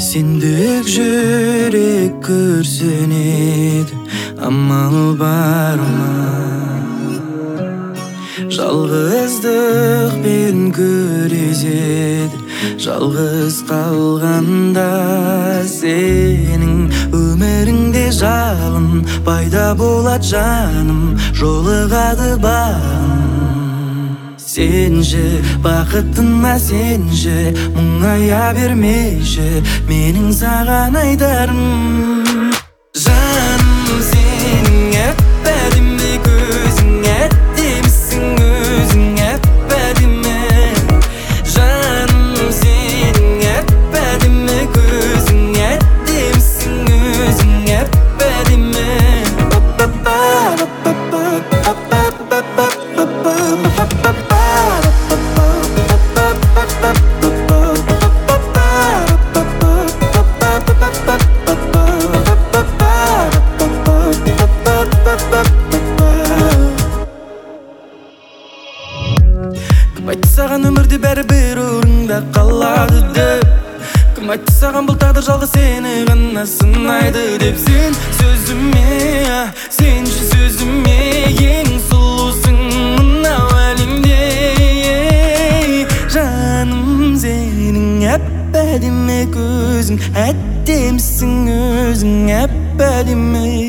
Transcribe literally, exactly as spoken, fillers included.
Sendek жүрек көрсөнеді, амал бар ма? Жалғыздық бен көрезеді, жалғыз қалғанда сенің өміріңде жалын пайда болады жаным, жолығады бағым. Сен же бақытыма, сен же мұңая бермейші, менің саған айтарым. Жаным, сенің әп-әдемі көзің, әдемісің өзің, әп-әдемі. Жаным, сенің әп-әдемі көзің, әдемісің өзің, әп-әдемі. Кім айтты саған өмірде бәрібір орында қалады деп? Кім айтты саған бұл тағдыр жалғыз сені ғана сынайды деп? Сен сөзіме, сен же сөзіме, ең сұлусың мынау әлемде. Жаным, сенің әп-әдемі көзің, әдемісің өзің, әп-әдемі.